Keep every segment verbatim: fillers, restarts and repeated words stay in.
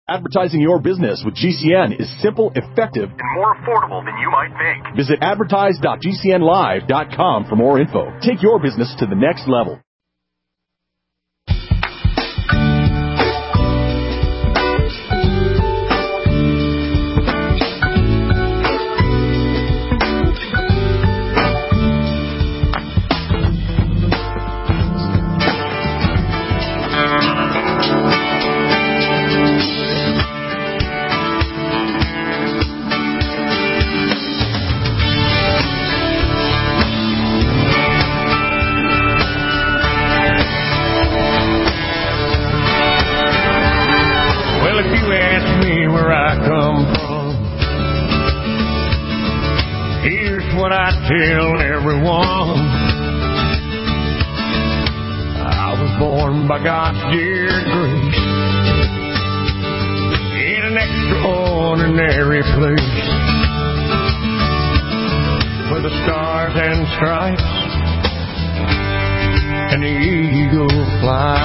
Advertising your business with G C N is simple, effective, and more affordable than you might think. Visit advertise dot g c n live dot com for more info. Take your business to the next level. Tell everyone I was born by God's dear grace in an extraordinary place where the stars and stripes and the eagle fly.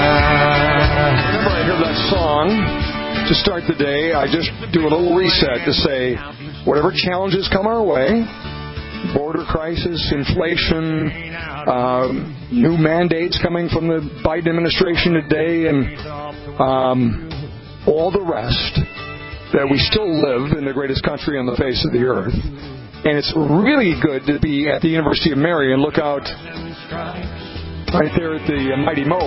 Whenever I hear that song to start the day, I just do a little reset to say whatever challenges come our way, border crisis, inflation, um, new mandates coming from the Biden administration today, and um, all the rest, that we still live in the greatest country on the face of the earth. And it's really good to be at the University of Mary and look out right there at the Mighty Mo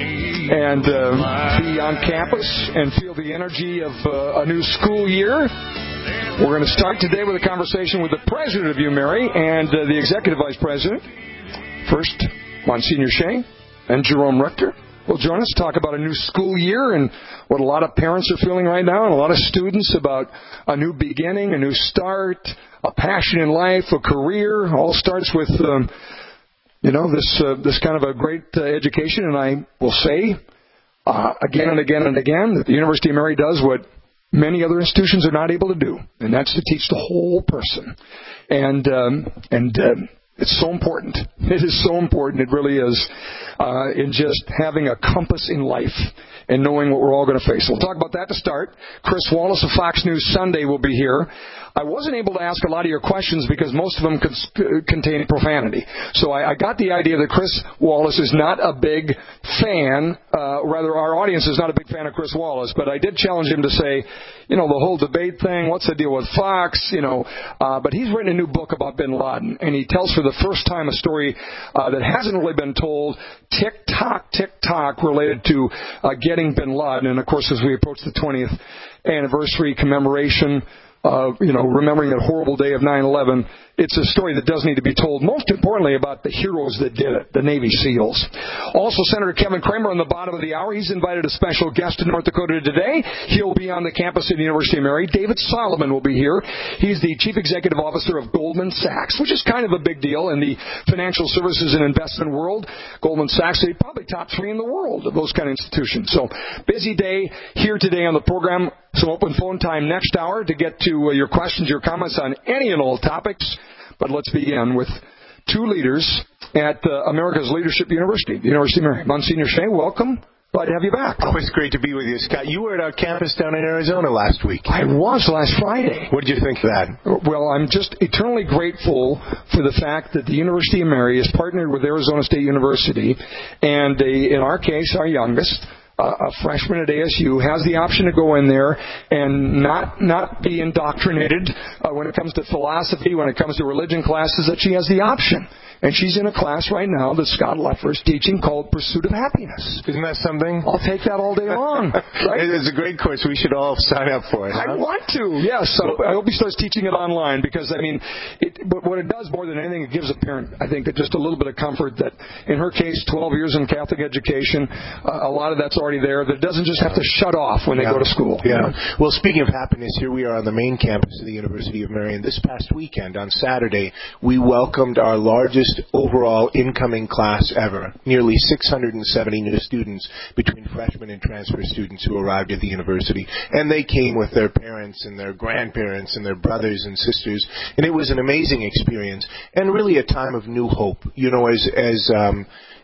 and uh, be on campus and feel the energy of uh, a new school year. We're going to start today with a conversation with the president of UMary and uh, the executive vice president. First, Monsignor Shea and Jerome Richter will join us to talk about a new school year and what a lot of parents are feeling right now and a lot of students about a new beginning, a new start, a passion in life, a career. All starts with, um, you know, this uh, this kind of a great uh, education. And I will say uh, again and again and again that the University of Mary does what many other institutions are not able to do, and that's to teach the whole person. And um, and um, it's so important. It is so important. It really is, uh, in just having a compass in life and knowing what we're all going to face. We'll talk about that to start. Chris Wallace of Fox News Sunday will be here. I wasn't able to ask a lot of your questions because most of them could contain profanity. So I, I got the idea that Chris Wallace is not a big fan, uh, rather our audience is not a big fan of Chris Wallace, but I did challenge him to say, you know, the whole debate thing, what's the deal with Fox, you know, uh, but he's written a new book about bin Laden, and he tells for the first time a story uh, that hasn't really been told, tick-tock, tick-tock, related to uh, getting bin Laden. And, of course, as we approach the twentieth anniversary commemoration, Uh, you know, remembering that horrible day of nine eleven, it's a story that does need to be told, most importantly about the heroes that did it, the Navy SEALs. Also, Senator Kevin Cramer on the bottom of the hour. He's invited a special guest to North Dakota today. He'll be on the campus of the University of Mary. David Solomon will be here. He's the Chief Executive Officer of Goldman Sachs, which is kind of a big deal in the financial services and investment world. Goldman Sachs is probably top three in the world of those kind of institutions. So, busy day here today on the program. Some open phone time next hour to get to uh, your questions, your comments on any and all topics. But let's begin with two leaders at uh, America's Leadership University, the University of Mary. Monsignor Shea, welcome. Glad to have you back. Always great to be with you, Scott. You were at our campus down in Arizona last week. I was last Friday. What did you think of that? Well, I'm just eternally grateful for the fact that the University of Mary is partnered with Arizona State University, and they, in our case, our youngest, Uh, a freshman at A S U, has the option to go in there and not not be indoctrinated uh, when it comes to philosophy, when it comes to religion classes, that she has the option. And she's in a class right now that Scott Leffer is teaching called Pursuit of Happiness. Isn't that something? I'll take that all day long. Right? It's a great course. We should all sign up for it. I Huh? want to, yes. So I hope he starts teaching it online because, I mean, it, but what it does more than anything, it gives a parent, I think, just a little bit of comfort that, in her case, twelve years in Catholic education, uh, a lot of that's already there, that it doesn't just have to shut off when they yeah. go to school. Yeah. You know? Well, speaking of happiness, here we are on the main campus of the University of Mary, and this past weekend, on Saturday, we welcomed our largest overall incoming class ever. Nearly six hundred seventy new students between freshmen and transfer students who arrived at the university. And they came with their parents and their grandparents and their brothers and sisters. And it was an amazing experience and really a time of new hope. You know, as, as, um,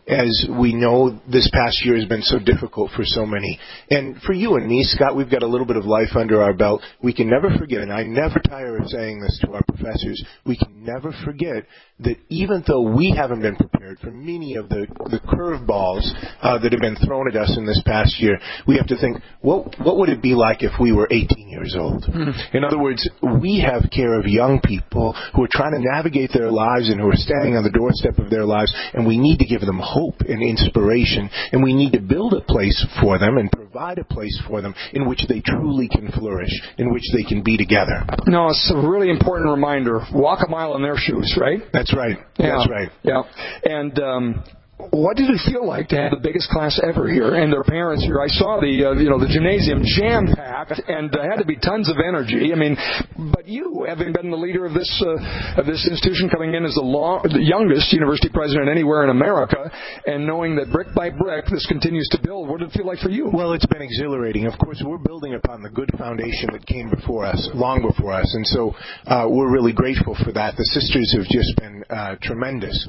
as we know this past year has been so difficult for so many. And for you and me, Scott, we've got a little bit of life under our belt. We can never forget, and I never tire of saying this to our professors, we can never forget that even though we haven't been prepared for many of the, the curveballs uh, that have been thrown at us in this past year, we have to think, what, what would it be like if we were eighteen years old? Mm-hmm. In other words, we have care of young people who are trying to navigate their lives and who are standing on the doorstep of their lives, and we need to give them hope and inspiration, and we need to build a place for them and provide a place for them in which they truly can flourish, in which they can be together. No, it's a really important reminder. Walk a mile in their shoes, right? That's right. Yeah. That's right. Yeah. And um, what did it feel like to have the biggest class ever here and their parents here? I saw the uh, you know the gymnasium jam-packed, and there had to be tons of energy. I mean, but you, having been the leader of this uh, of this institution, coming in as the, long, the youngest university president anywhere in America, and knowing that brick by brick this continues to build, what did it feel like for you? Well, it's been exhilarating. Of course, we're building upon the good foundation that came before us, long before us, and so uh, we're really grateful for that. The sisters have just been uh, tremendous.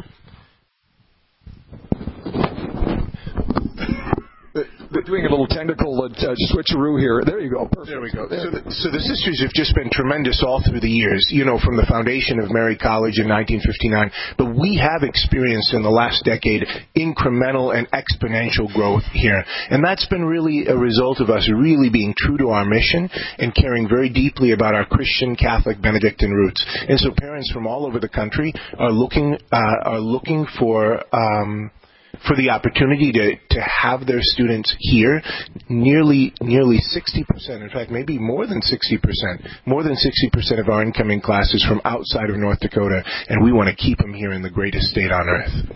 We're doing a little technical uh, switcheroo here. There you go. Perfect. There we go. So the, so the sisters have just been tremendous all through the years, you know, from the foundation of Mary College in nineteen fifty-nine. But we have experienced in the last decade incremental and exponential growth here. And that's been really a result of us really being true to our mission and caring very deeply about our Christian, Catholic, Benedictine roots. And so parents from all over the country are looking, uh, are looking for, um, for the opportunity to, to have their students here. Nearly nearly sixty percent, in fact, maybe more than sixty percent, more than sixty percent of our incoming class is from outside of North Dakota, and we want to keep them here in the greatest state on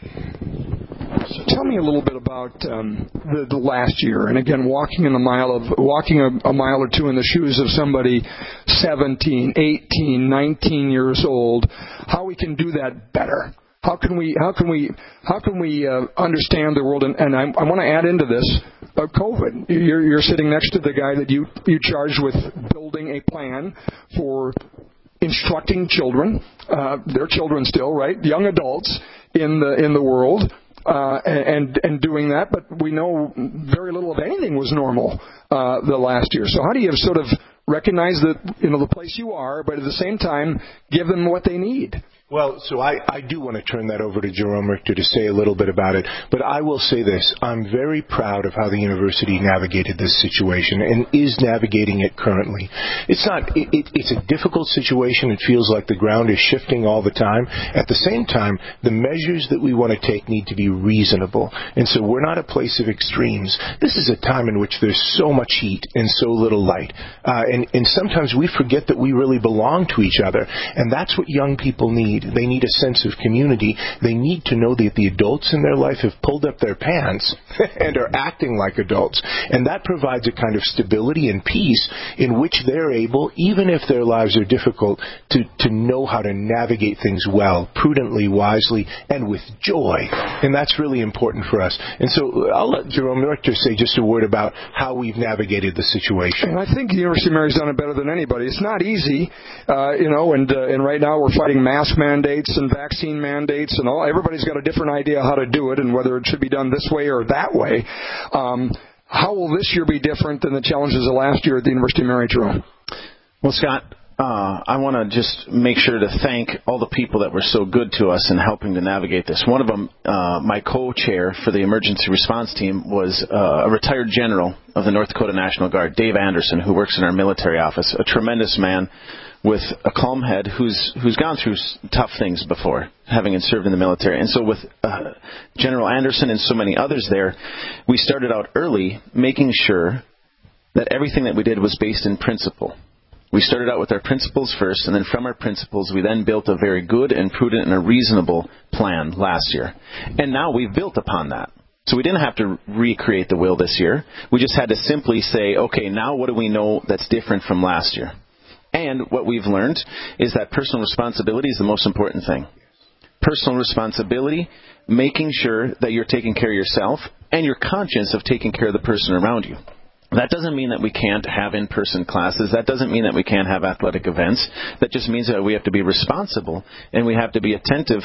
earth. So tell me a little bit about um, the, the last year, and again, walking in a mile of walking a, a mile or two in the shoes of somebody seventeen, eighteen, nineteen years old. How we can do that better. How can we? How can we? How can we uh, understand the world? And, and I, I want to add into this uh, COVID. You're, you're sitting next to the guy that you you charged with building a plan for instructing children. Uh, they're children still, right? Young adults in the in the world, uh, and and doing that. But we know very little of anything was normal uh, the last year. So how do you sort of recognize that you know the place you are, but at the same time give them what they need? Well, so I, I do want to turn that over to Jerome Richter to say a little bit about it. But I will say this. I'm very proud of how the university navigated this situation and is navigating it currently. It's not, it, it, it's a difficult situation. It feels like the ground is shifting all the time. At the same time, the measures that we want to take need to be reasonable. And so we're not a place of extremes. This is a time in which there's so much heat and so little light. Uh, and, and sometimes we forget that we really belong to each other. And that's what young people need. They need a sense of community. They need to know that the adults in their life have pulled up their pants and are acting like adults. And that provides a kind of stability and peace in which they're able, even if their lives are difficult, to, to know how to navigate things well, prudently, wisely, and with joy. And that's really important for us. And so I'll let Jerome Richter say just a word about how we've navigated the situation. And I think the University of Mary's done it better than anybody. It's not easy, uh, you know, and, uh, and right now we're fighting mask mandates and vaccine mandates and all. Everybody's got a different idea how to do it and whether it should be done this way or that way. Um, how will this year be different than the challenges of last year at the University of Mary, Jerome? Well, Scott, uh, I want to just make sure to thank all the people that were so good to us in helping to navigate this. One of them, uh, my co-chair for the emergency response team, was uh, a retired general of the North Dakota National Guard, Dave Anderson, who works in our military office, a tremendous man with a calm head who's who's gone through tough things before, having served in the military. And so with uh, General Anderson and so many others there, we started out early making sure that everything that we did was based in principle. We started out with our principles first, and then from our principles, we then built a very good and prudent and a reasonable plan last year. And now we've built upon that. So we didn't have to recreate the wheel this year. We just had to simply say, okay, now what do we know that's different from last year? And what we've learned is that personal responsibility is the most important thing. Personal responsibility, making sure that you're taking care of yourself and you're conscious of taking care of the person around you. That doesn't mean that we can't have in-person classes. That doesn't mean that we can't have athletic events. That just means that we have to be responsible and we have to be attentive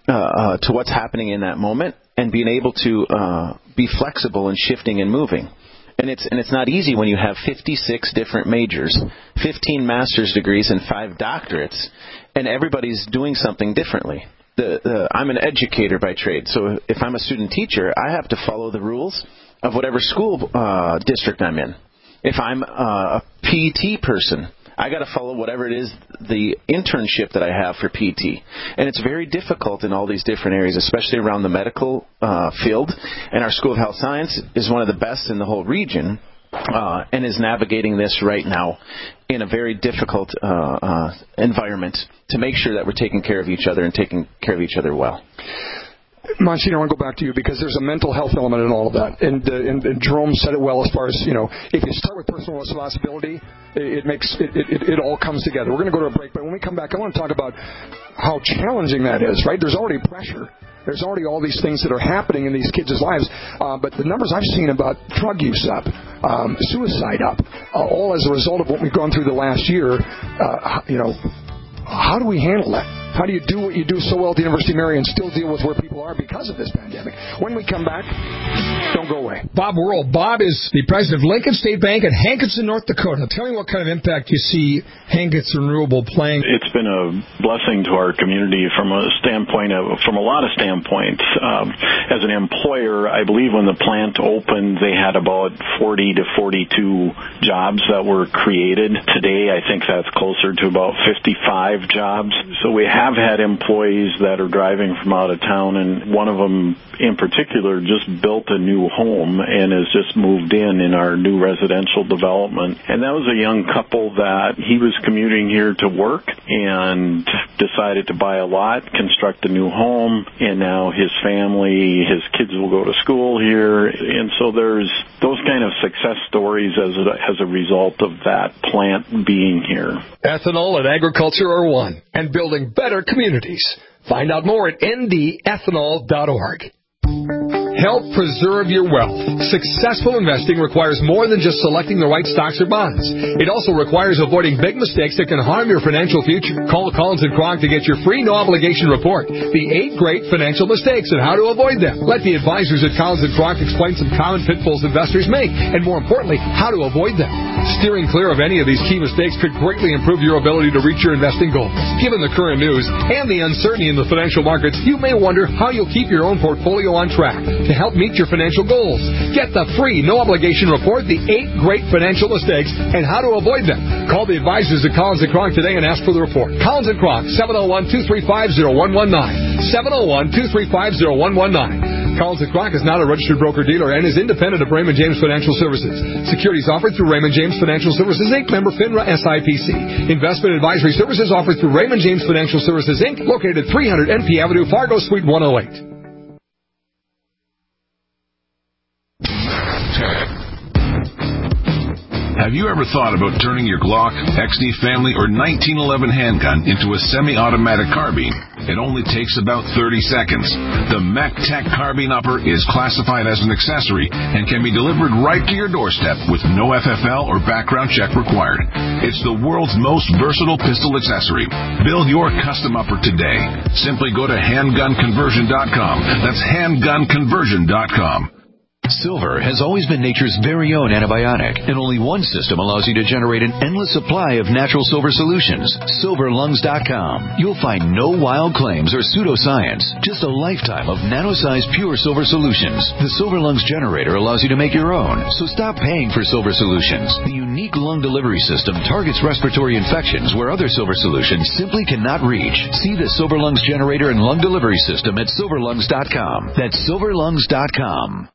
uh, uh, to what's happening in that moment and being able to uh, be flexible and shifting and moving. And it's and it's not easy when you have fifty-six different majors, fifteen master's degrees, and five doctorates, and everybody's doing something differently. The, the, I'm an educator by trade, so if I'm a student teacher, I have to follow the rules of whatever school uh, district I'm in. If I'm uh, a P E T person, I got to follow whatever it is, the internship that I have for P E T. And it's very difficult in all these different areas, especially around the medical uh, field. And our School of Health Science is one of the best in the whole region uh, and is navigating this right now in a very difficult uh, uh, environment to make sure that we're taking care of each other and taking care of each other well. Monsignor, I want to go back to you because there's a mental health element in all of that. And, uh, and, and Jerome said it well as far as, you know, if you start with personal responsibility, it, it makes it, it, it all comes together. We're going to go to a break, but when we come back, I want to talk about how challenging that is, right? There's already pressure. There's already all these things that are happening in these kids' lives. Uh, but the numbers I've seen about drug use up, um, suicide up, uh, all as a result of what we've gone through the last year, uh, you know, how do we handle that? How do you do what you do so well at the University of Mary and still deal with where people are because of this pandemic? When we come back, don't go away. Bob Worrell. Bob is the president of Lincoln State Bank in Hankinson, North Dakota. Tell me what kind of impact you see Hankinson Renewable playing. It's been a blessing to our community from a standpoint of, from a lot of standpoints. Um, as an employer, I believe when the plant opened, they had about forty to forty-two jobs that were created. Today, I think that's closer to about fifty-five jobs. So we have had employees that are driving from out of town, and one of them in particular just built a new home and has just moved in in our new residential development. And that was a young couple that he was commuting here to work and decided to buy a lot, construct a new home, and now his family, his kids will go to school here. And so there's those kind of success stories as a, as a result of that plant being here. Ethanol and agriculture are one, and building better communities. Find out more at N D ethanol dot org. Help preserve your wealth. Successful investing requires more than just selecting the right stocks or bonds. It also requires avoiding big mistakes that can harm your financial future. Call Collins and Kronk to get your free no-obligation report, The Eight Great Financial Mistakes and How to Avoid Them. Let the advisors at Collins and Kronk explain some common pitfalls investors make, and more importantly, how to avoid them. Steering clear of any of these key mistakes could greatly improve your ability to reach your investing goals. Given the current news and the uncertainty in the financial markets, you may wonder how you'll keep your own portfolio on track to help meet your financial goals. Get the free, no-obligation report, The Eight Great Financial Mistakes and How to Avoid Them. Call the advisors at Collins and Kronk today and ask for the report. Collins and Kronk, seven oh one, two three five, oh one one nine. seven oh one, two three five, oh one one nine. Collins and Kronk is not a registered broker-dealer and is independent of Raymond James Financial Services. Securities offered through Raymond James Financial Services, Incorporated, member FINRA S I P C. Investment advisory services offered through Raymond James Financial Services, Incorporated, located at three hundred N P Avenue, Fargo, Suite one oh eight. Have you ever thought about turning your Glock, X D Family, or nineteen eleven handgun into a semi-automatic carbine? It only takes about thirty seconds. The MechTech Carbine Upper is classified as an accessory and can be delivered right to your doorstep with no F F L or background check required. It's the world's most versatile pistol accessory. Build your custom upper today. Simply go to handgun conversion dot com. That's handgun conversion dot com. Silver has always been nature's very own antibiotic, and only one system allows you to generate an endless supply of natural silver solutions. silver lungs dot com. You'll find no wild claims or pseudoscience, just a lifetime of nano-sized pure silver solutions. The Silver Lungs generator allows you to make your own, so stop paying for silver solutions. The unique lung delivery system targets respiratory infections where other silver solutions simply cannot reach. See the Silver Lungs generator and lung delivery system at silver lungs dot com. That's silver lungs dot com.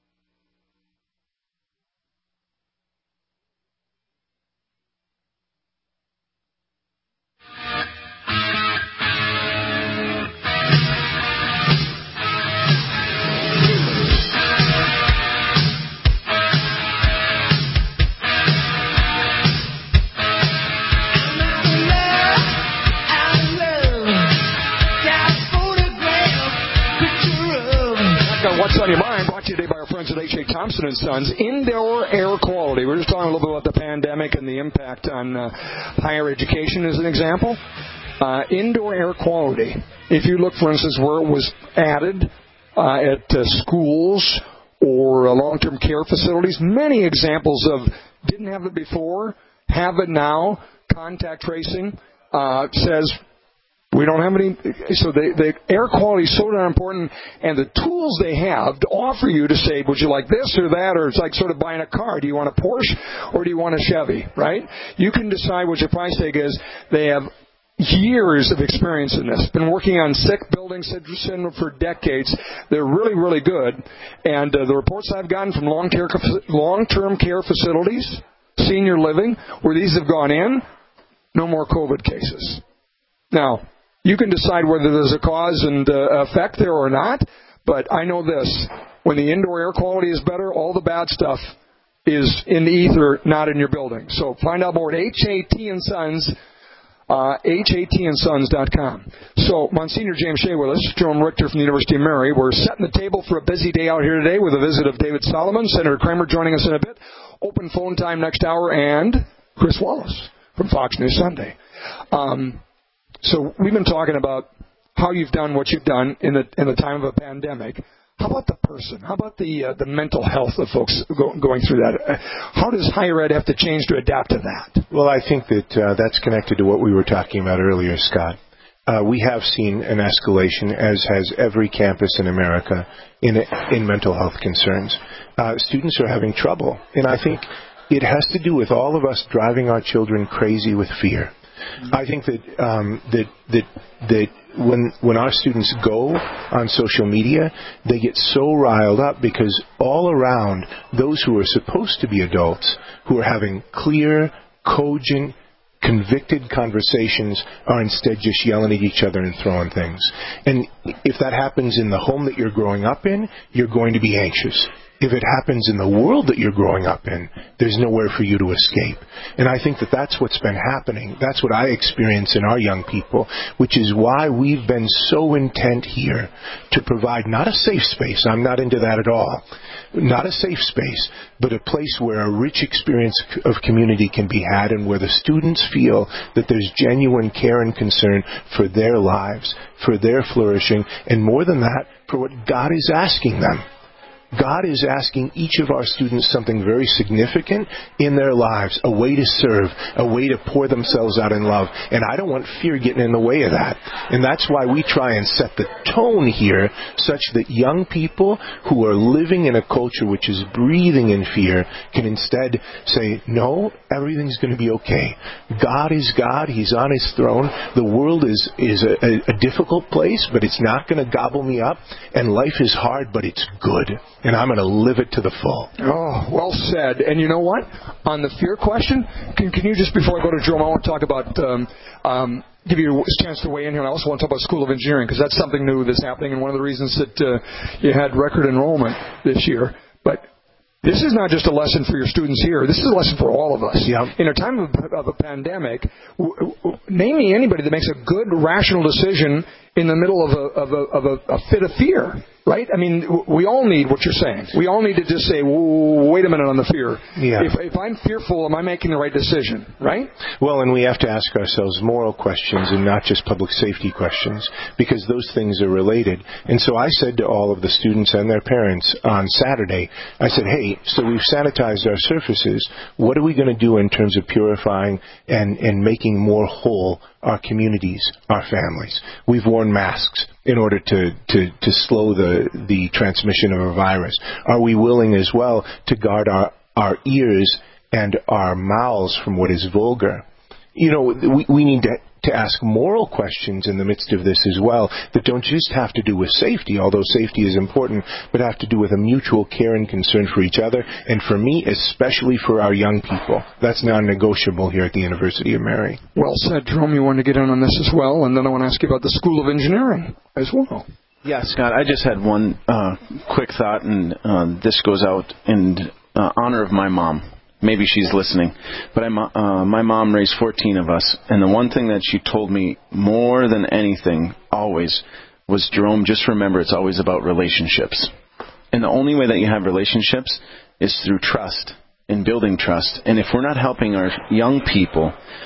What's on Your Mind, brought to you today by our friends at H A. Thompson and Sons. Indoor air quality. We're just talking a little bit about the pandemic and the impact on uh, higher education as an example. Uh, indoor air quality. If you look, for instance, where it was added uh, at uh, schools or uh, long-term care facilities, many examples of didn't have it before, have it now. Contact tracing uh, says we don't have any. So the, the air quality is so darn important, and the tools they have to offer you to say, would you like this or that, or it's like sort of buying a car. Do you want a Porsche or do you want a Chevy, right? You can decide what your price tag is. They have years of experience in this. Been working on sick building syndrome for decades. They're really, really good. And uh, the reports I've gotten from long care, long-term care facilities, senior living, where these have gone in, no more COVID cases. Now, you can decide whether there's a cause and uh, effect there or not, but I know this. When the indoor air quality is better, all the bad stuff is in the ether, not in your building. So find out more at H A T and Sons. Uh, H A T and sons dot com. So, Monsignor James Shea with us, Jerome Richter from the University of Mary. We're setting the table for a busy day out here today with a visit of David Solomon, Senator Kramer joining us in a bit, open phone time next hour, and Chris Wallace from Fox News Sunday. Um, so, we've been talking about how you've done what you've done in the in the time of a pandemic. How about the person? How about the uh, the mental health of folks go, going through that? Uh, how does higher ed have to change to adapt to that? Well, I think that uh, that's connected to what we were talking about earlier, Scott. Uh, we have seen an escalation, as has every campus in America, in in mental health concerns. Uh, students are having trouble, and I think it has to do with all of us driving our children crazy with fear. I think that um, that that that when when our students go on social media, they get so riled up because all around those who are supposed to be adults, who are having clear, cogent, convicted conversations, are instead just yelling at each other and throwing things. And if that happens in the home that you're growing up in, you're going to be anxious. If it happens in the world that you're growing up in, there's nowhere for you to escape. And I think that that's what's been happening. That's what I experience in our young people, which is why we've been so intent here to provide not a safe space. I'm not into that at all. Not a safe space, but a place where a rich experience of community can be had and where the students feel that there's genuine care and concern for their lives, for their flourishing, and more than that, for what God is asking them. God is asking each of our students something very significant in their lives, a way to serve, a way to pour themselves out in love. And I don't want fear getting in the way of that. And that's why we try and set the tone here such that young people who are living in a culture which is breathing in fear can instead say, no, everything's going to be okay. God is God. He's on His throne. The world is, is a, a, a difficult place, but it's not going to gobble me up. And life is hard, but it's good. And I'm going to live it to the full. Oh, well said. And you know what? On the fear question, can, can you just, before I go to Jerome, I want to talk about, um, um, give you a chance to weigh in here. And I also want to talk about School of Engineering, because that's something new that's happening, and one of the reasons that uh, you had record enrollment this year. But this is not just a lesson for your students here. This is a lesson for all of us. Yeah. In a time of, of a pandemic, w- w- name me anybody that makes a good, rational decision in the middle of a, of a, of a, a fit of fear. Right? I mean, we all need what you're saying. We all need to just say, wait a minute on the fear. Yeah. If, if I'm fearful, am I making the right decision? Right? Well, and we have to ask ourselves moral questions and not just public safety questions, because those things are related. And so I said to all of the students and their parents on Saturday, I said, hey, so we've sanitized our surfaces. What are we going to do in terms of purifying and, and making more whole our communities, our families? We've worn masks in order to, to, to slow the, the transmission of a virus. Are we willing as well to guard our, our ears and our mouths from what is vulgar? You know, we, we need to, to ask moral questions in the midst of this as well that don't just have to do with safety, although safety is important, but have to do with a mutual care and concern for each other, and for me, especially for our young people. That's non-negotiable here at the University of Mary. Well said, Jerome. You wanted to get in on this as well, and then I want to ask you about the School of Engineering as well. Yeah, Scott, I just had one uh, quick thought, and uh, this goes out in uh, honor of my mom. Maybe she's listening. But I'm, uh, my mom raised fourteen of us, and the one thing that she told me more than anything, always, was, Jerome, just remember it's always about relationships. And the only way that you have relationships is through trust and building trust. And if we're not helping our young people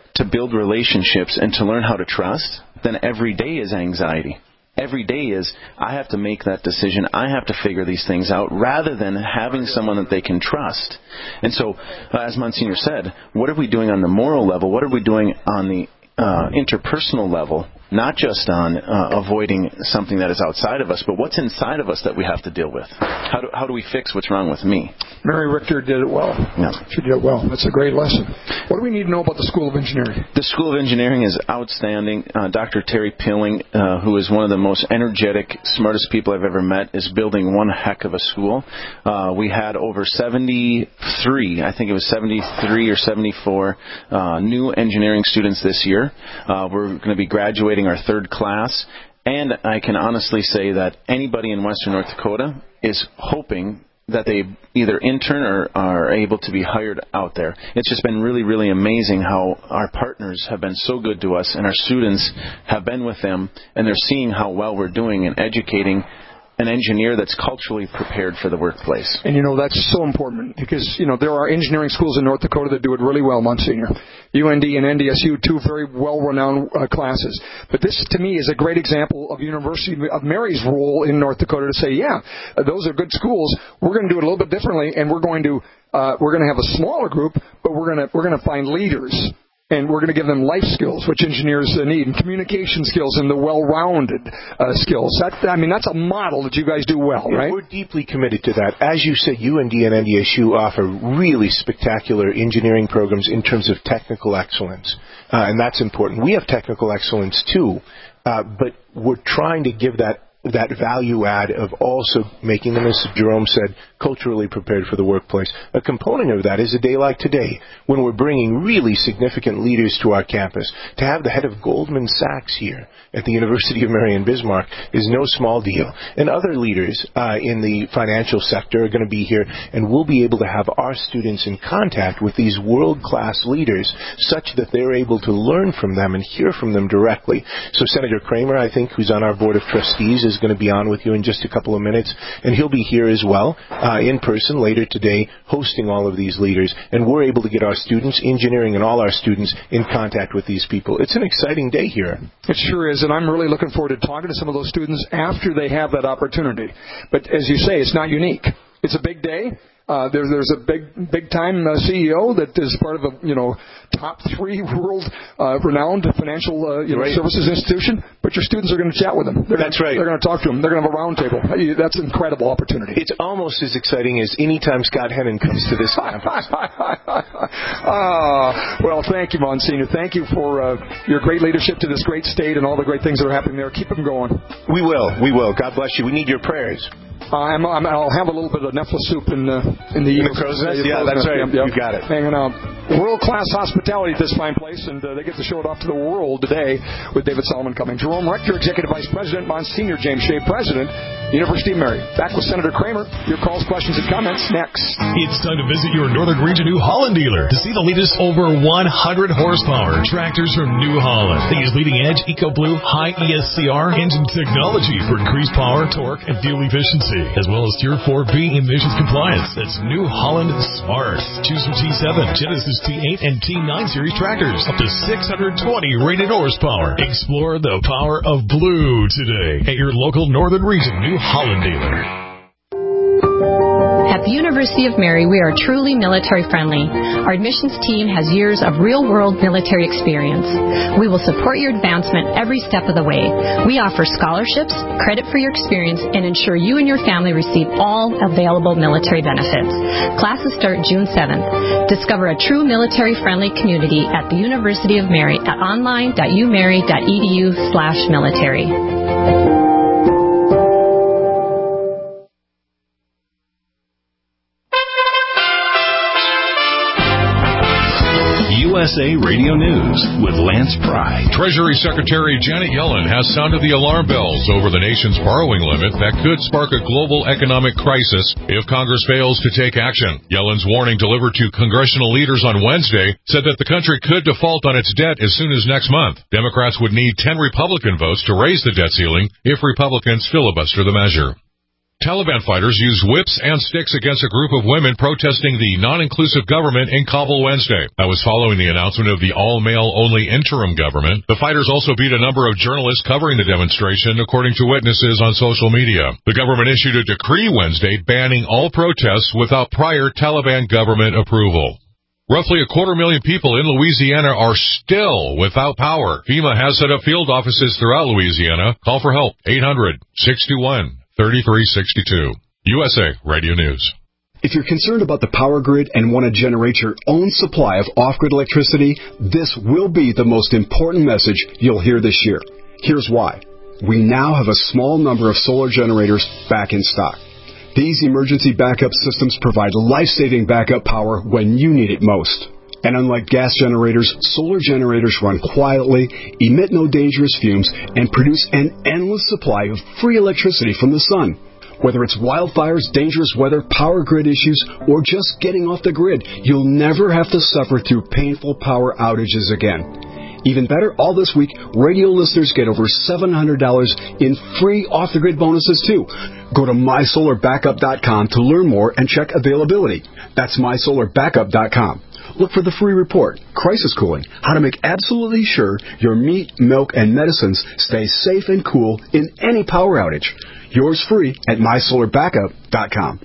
to build relationships and to learn how to trust, then every day is anxiety. Every day is, I have to make that decision. I have to figure these things out, rather than having someone that they can trust. And so, uh, as Monsignor said, what are we doing on the moral level? What are we doing on the uh, interpersonal level? Not just on uh, avoiding something that is outside of us, but what's inside of us that we have to deal with. How do, how do we fix what's wrong with me? Mary Richter did it well. Yeah. She did it well. That's a great lesson. What do we need to know about the School of Engineering? The School of Engineering is outstanding. Uh, Doctor Terry Pilling, uh, who is one of the most energetic, smartest people I've ever met, is building one heck of a school. Uh, we had over seventy-three, I think it was seventy-three or seventy-four, uh, new engineering students this year. Uh, we're going to be graduating our third class, and I can honestly say that anybody in Western North Dakota is hoping that they either intern or are able to be hired out there. It's just been really, really amazing how our partners have been so good to us, and our students have been with them, and they're seeing how well we're doing in educating an engineer that's culturally prepared for the workplace. And, you know, that's so important because, you know, there are engineering schools in North Dakota that do it really well, Monsignor. U N D and N D S U, two very well-renowned uh, classes. But this, to me, is a great example of University of Mary's role in North Dakota to say, yeah, those are good schools. We're going to do it a little bit differently, and we're going to uh, we're going to have a smaller group, but we're going to we're going to find leaders. And we're going to give them life skills, which engineers need, and communication skills, and the well-rounded uh, skills. That, I mean, that's a model that you guys do well, right? We're deeply committed to that. As you said, U N D and N D S U offer really spectacular engineering programs in terms of technical excellence, uh, and that's important. We have technical excellence too, uh, but we're trying to give that that value add of also making them, as Jerome said, culturally prepared for the workplace. A component of that is a day like today, when we're bringing really significant leaders to our campus. To have the head of Goldman Sachs here at the University of Marion Bismarck is no small deal. And other leaders uh, in the financial sector are going to be here, and we'll be able to have our students in contact with these world-class leaders such that they're able to learn from them and hear from them directly. So Senator Kramer, I think, who's on our Board of Trustees, is going to be on with you in just a couple of minutes, and he'll be here as well uh, in person later today hosting all of these leaders, and we're able to get our students, engineering and all our students, in contact with these people. It's an exciting day here. It sure is, and I'm really looking forward to talking to some of those students after they have that opportunity. But as you say, it's not unique. It's a big day. Uh, there, there's a big, big-time uh, C E O that is part of a, you know, top three world uh, renowned financial, uh, you know, right. services institution. But your students are going to chat with them. They're That's gonna, right. They're going to talk to them. They're going to have a round table. That's an incredible opportunity. It's almost as exciting as any time Scott Hennon comes to this campus. uh, well, thank you, Monsignor. Thank you for uh, your great leadership to this great state and all the great things that are happening there. Keep them going. We will. We will. God bless you. We need your prayers. Uh, I'm, I'm, I'll have a little bit of Nefla soup in, uh, in the, in the crow's nest. Yeah, that's right. Yep, yep. You got it. Hanging out. World-class hospitality at this fine place, and uh, they get to show it off to the world today with David Solomon coming. Jerome Rector, Executive Vice President, Monsignor James Shea, President, University of Mary. Back with Senator Kramer. Your calls, questions, and comments next. It's time to visit your Northern Region New Holland dealer to see the latest over one hundred horsepower tractors from New Holland. They use leading-edge EcoBlue high E S C R engine technology for increased power, torque, and fuel efficiency, as well as Tier four B emissions compliance. That's New Holland Smart. Choose from T seven, Genesis T eight, and T nine series tractors, up to six hundred twenty rated horsepower. Explore the power of blue today at your local Northern Region New Holland dealer. At the University of Mary, we are truly military-friendly. Our admissions team has years of real-world military experience. We will support your advancement every step of the way. We offer scholarships, credit for your experience, and ensure you and your family receive all available military benefits. Classes start June seventh. Discover a true military-friendly community at the University of Mary at online.umary.edu slash military. U S A Radio News with Lance Pry. Treasury Secretary Janet Yellen has sounded the alarm bells over the nation's borrowing limit that could spark a global economic crisis if Congress fails to take action. Yellen's warning delivered to congressional leaders on Wednesday said that the country could default on its debt as soon as next month. Democrats would need ten Republican votes to raise the debt ceiling if Republicans filibuster the measure. Taliban fighters used whips and sticks against a group of women protesting the non-inclusive government in Kabul Wednesday. That was following the announcement of the all-male-only interim government. The fighters also beat a number of journalists covering the demonstration, according to witnesses on social media. The government issued a decree Wednesday banning all protests without prior Taliban government approval. Roughly a quarter million people in Louisiana are still without power. FEMA has set up field offices throughout Louisiana. Call for help, eight hundred, six two one, thirty-three sixty-two. U S A Radio News. If you're concerned about the power grid and want to generate your own supply of off-grid electricity, this will be the most important message you'll hear this year. Here's why. We now have a small number of solar generators back in stock. These emergency backup systems provide life-saving backup power when you need it most. And unlike gas generators, solar generators run quietly, emit no dangerous fumes, and produce an endless supply of free electricity from the sun. Whether it's wildfires, dangerous weather, power grid issues, or just getting off the grid, you'll never have to suffer through painful power outages again. Even better, all this week, radio listeners get over seven hundred dollars in free off-the-grid bonuses, too. Go to my solar backup dot com to learn more and check availability. That's my solar backup dot com. Look for the free report, Crisis Cooling, how to make absolutely sure your meat, milk, and medicines stay safe and cool in any power outage. Yours free at my solar backup dot com.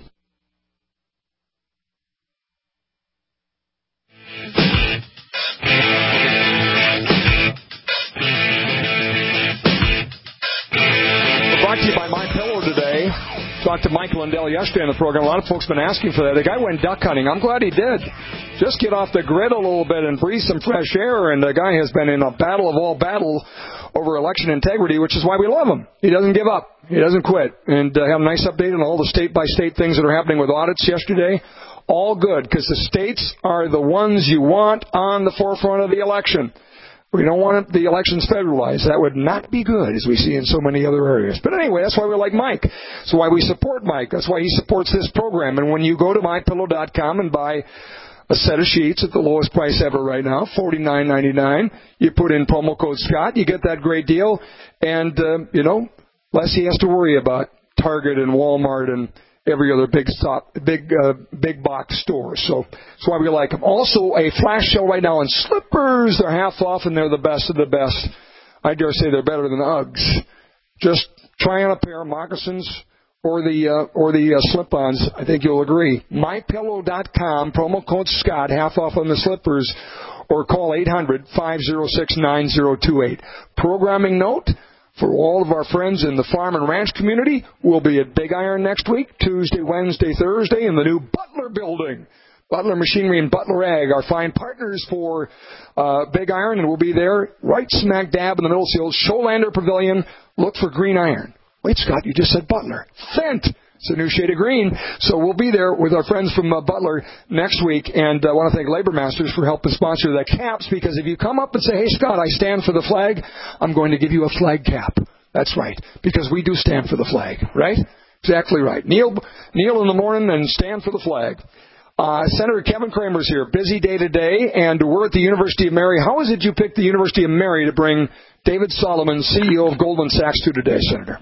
Brought to you by MyPillow today. Talked to Mike Lindell yesterday on the program. A lot of folks have been asking for that. The guy went duck hunting. I'm glad he did. Just get off the grid a little bit and breathe some fresh air. And the guy has been in a battle of all battle over election integrity, which is why we love him. He doesn't give up. He doesn't quit. And uh, have a nice update on all the state-by-state things that are happening with audits yesterday. All good, because the states are the ones you want on the forefront of the election. We don't want the elections federalized. That would not be good, as we see in so many other areas. But anyway, that's why we like Mike. That's why we support Mike. That's why he supports this program. And when you go to my pillow dot com and buy a set of sheets at the lowest price ever right now, forty-nine ninety-nine, you put in promo code Scott, you get that great deal. And, uh, you know, less he has to worry about Target and Walmart and every other big stop, big uh, big box store. So that's why we like them. Also, a flash sale right now on slippers. They're half off, and they're the best of the best. I dare say they're better than Uggs. Just try on a pair of moccasins or the uh, or the uh, slip-ons. I think you'll agree. my pillow dot com, promo code Scott, half off on the slippers, or call eight hundred, five oh six, nine oh two eight. Programming note. For all of our friends in the farm and ranch community, we'll be at Big Iron next week, Tuesday, Wednesday, Thursday, in the new Butler building. Butler Machinery and Butler Ag are fine partners for uh, Big Iron, and we'll be there right smack dab in the middle of the old Showlander Pavilion. Look for green iron. Wait, Scott, you just said Butler. Fent! It's a new shade of green. So we'll be there with our friends from uh, Butler next week. And I uh, want to thank Labor Masters for helping sponsor the caps, because if you come up and say, hey, Scott, I stand for the flag, I'm going to give you a flag cap. That's right, because we do stand for the flag, right? Exactly right. Kneel, kneel in the morning and stand for the flag. Uh, Senator Kevin Kramer's here. Busy day today, and we're at the University of Mary. How is it you picked the University of Mary to bring David Solomon, C E O of Goldman Sachs, to today, Senator?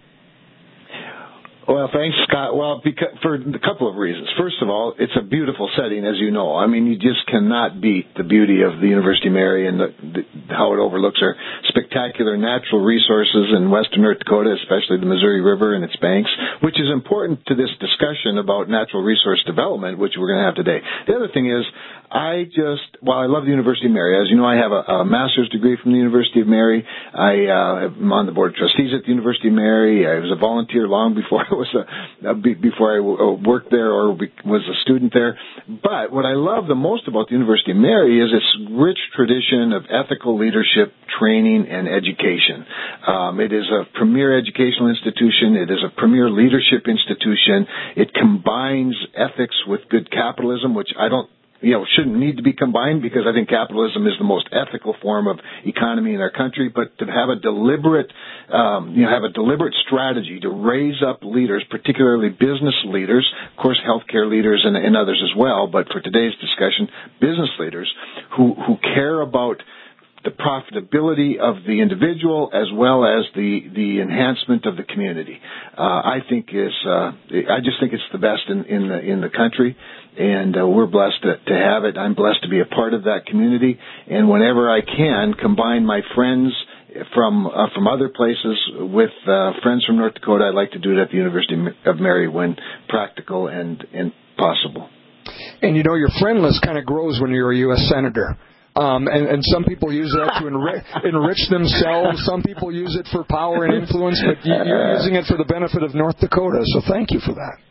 Well, thanks, Scott. Well, because, for a couple of reasons. First of all, it's a beautiful setting, as you know. I mean, you just cannot beat the beauty of the University of Mary and the, the, how it overlooks our spectacular natural resources in western North Dakota, especially the Missouri River and its banks, which is important to this discussion about natural resource development, which we're going to have today. The other thing is, I just, while I love the University of Mary, as you know, I have a, a master's degree from the University of Mary. I uh, am on the board of trustees at the University of Mary. I was a volunteer long before I was a, a before I worked there or was a student there. But what I love the most about the University of Mary is its rich tradition of ethical leadership, training, and education. Um, it is a premier educational institution. It is a premier leadership institution. It combines ethics with good capitalism, which I don't you know, shouldn't need to be combined, because I think capitalism is the most ethical form of economy in our country. But to have a deliberate, um, you know, have a deliberate strategy to raise up leaders, particularly business leaders, of course, healthcare leaders and, and others as well. But for today's discussion, business leaders who who care about the profitability of the individual as well as the, the enhancement of the community. Uh, I think is, uh, I just think it's the best in, in the, in the country. And uh, we're blessed to, to have it. I'm blessed to be a part of that community. And whenever I can, combine my friends from uh, from other places with uh, friends from North Dakota, I'd like to do it at the University of Mary when practical and, and possible. And you know, your friend list kind of grows when you're a U S Senator. Um, and, and some people use that to enrich, enrich themselves. Some people use it for power and influence, but you, you're using it for the benefit of North Dakota. So thank you for that.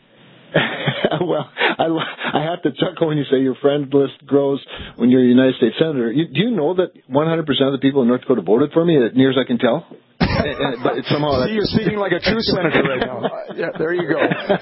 Well, I, I have to chuckle when you say your friend list grows when you're a United States Senator. You, do you know that one hundred percent of the people in North Dakota voted for me, as near as I can tell? and, and, but it's somehow See, you're speaking like a true senator right now. Yeah, there you go.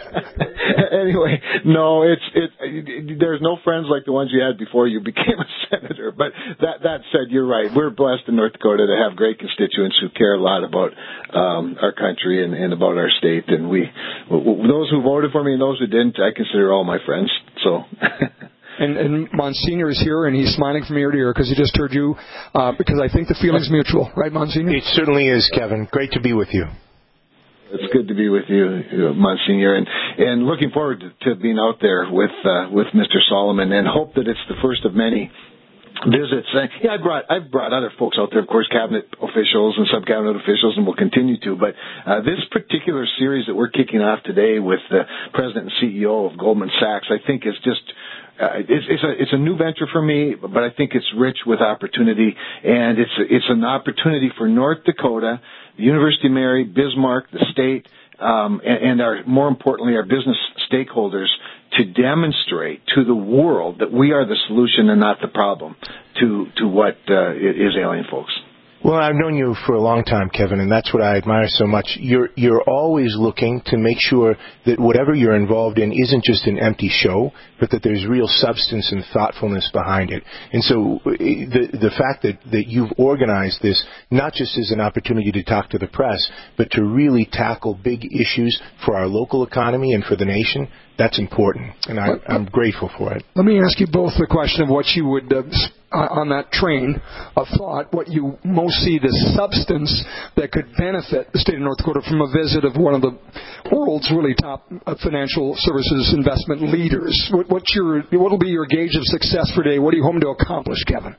Anyway, no, it's it, it. There's no friends like the ones you had before you became a senator. But that that said, you're right. We're blessed in North Dakota to have great constituents who care a lot about um, our country and, and about our state. And we, those who voted for me and those who didn't, I consider all my friends. So. And, and Monsignor is here, and he's smiling from ear to ear because he just heard you, uh, because I think the feeling's mutual. Right, Monsignor? It certainly is, Kevin. Great to be with you. It's good to be with you, Monsignor, and, and looking forward to, to being out there with uh, with Mister Solomon, and hope that it's the first of many visits. Uh, yeah, I brought I've brought other folks out there, of course, cabinet officials and sub-cabinet officials, and will continue to. But uh, this particular series that we're kicking off today with the president and C E O of Goldman Sachs, I think is just. Uh, it's, it's a it's a new venture for me, but I think it's rich with opportunity, and it's it's an opportunity for North Dakota, the University of Mary, Bismarck, the state, um, and, and our more importantly our business stakeholders to demonstrate to the world that we are the solution and not the problem to to what uh, is alien folks. Well, I've known you for a long time, Kevin, and that's what I admire so much. You're you're always looking to make sure that whatever you're involved in isn't just an empty show, but that there's real substance and thoughtfulness behind it. And so the the fact that, that you've organized this, not just as an opportunity to talk to the press, but to really tackle big issues for our local economy and for the nation, that's important, and I, I'm grateful for it. Let me ask you both the question of what you would, uh, on that train of thought, what you most see the substance that could benefit the state of North Dakota from a visit of one of the world's really top financial services investment leaders. What, what's your, what will be your gauge of success for today? What are you hoping to accomplish, Kevin?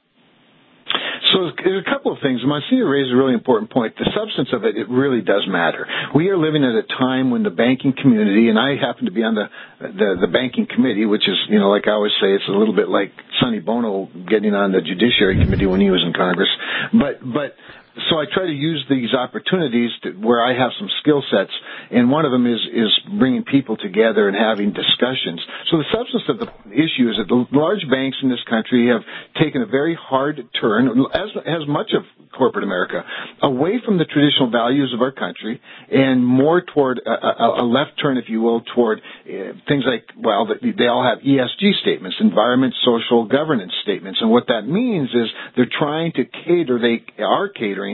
So there's a couple of things. Monsignor raised a really important point. The substance of it, it really does matter. We are living at a time when the banking community, and I happen to be on the, the, the banking committee, which is, you know, like I always say, it's a little bit like Sonny Bono getting on the Judiciary Committee when he was in Congress. But, but, so I try to use these opportunities to, where I have some skill sets, and one of them is, is bringing people together and having discussions. So the substance of the issue is that the large banks in this country have taken a very hard turn, as, as much of corporate America, away from the traditional values of our country and more toward a, a, a left turn, if you will, toward uh, things like, well, they all have E S G statements, environment, social, governance statements. And what that means is they're trying to cater, they are catering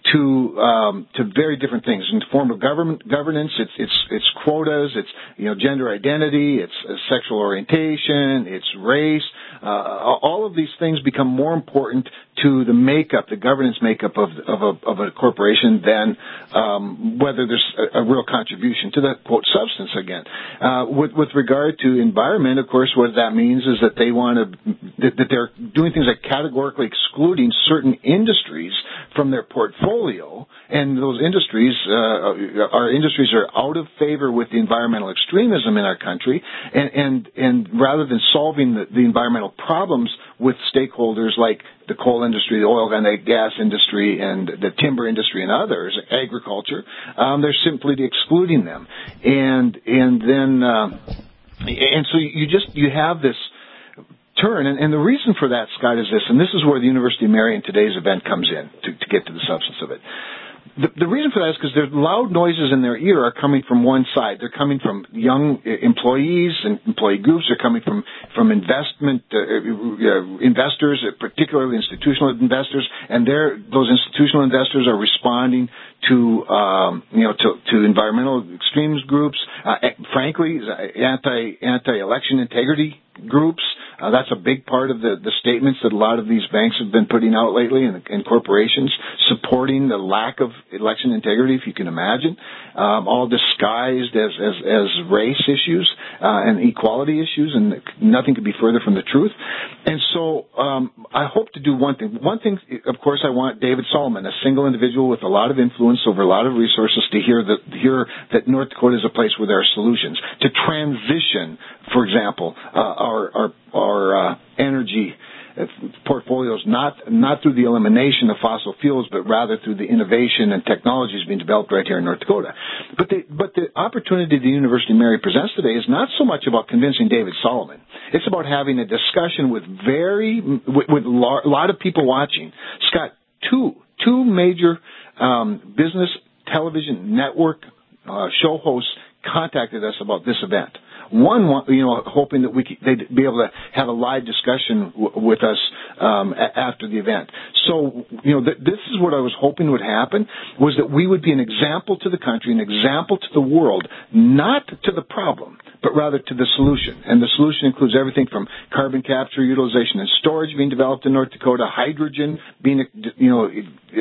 to um, to very different things in the form of government governance. It's it's it's quotas. It's you know gender identity. It's uh, sexual orientation. It's race. Uh, all of these things become more important to the makeup, the governance makeup of of a, of a corporation than um, whether there's a, a real contribution to the quote substance. Again, uh, with with regard to environment, of course, what that means is that they want to that, that they're doing things like categorically excluding certain industries from their portfolio, and those industries, uh, our industries are out of favor with the environmental extremism in our country, and and, and rather than solving the, the environmental problems with stakeholders like the coal industry, the oil and the gas industry, and the timber industry and others, agriculture, um, they're simply excluding them, and and then uh, and so you just you have this turn, and, and the reason for that, Scott, is this, and this is where the University of Mary in today's event comes in to, to get to the substance of it. The, the reason for that is because the loud noises in their ear are coming from one side. They're coming from young employees and employee groups. They're coming from from investment uh, uh, investors, particularly institutional investors, and they're, those institutional investors are responding to um, you know to, to environmental extremes groups, uh, frankly, anti anti-election integrity groups. Uh, that's a big part of the, the statements that a lot of these banks have been putting out lately, and, and corporations supporting the lack of election integrity, if you can imagine, um, all disguised as as, as race issues uh, and equality issues, and nothing could be further from the truth. And so um, I hope to do one thing. One thing, of course, I want David Solomon, a single individual with a lot of influence over a lot of resources, to hear that hear that North Dakota is a place where there are solutions to transition. For example, uh, our our, our uh, energy portfolios, not not through the elimination of fossil fuels, but rather through the innovation and technologies being developed right here in North Dakota. But the but the opportunity the University of Mary presents today is not so much about convincing David Solomon. It's about having a discussion with very with, with a lot of people watching. Scott, two two major um, business television network uh, show hosts contacted us about this event. One, you know, hoping that we could, they'd be able to have a live discussion w- with us um, a- after the event. So, you know, th- this is what I was hoping would happen, was that we would be an example to the country, an example to the world, not to the problem, but rather to the solution. And the solution includes everything from carbon capture, utilization, and storage being developed in North Dakota, hydrogen being, you know,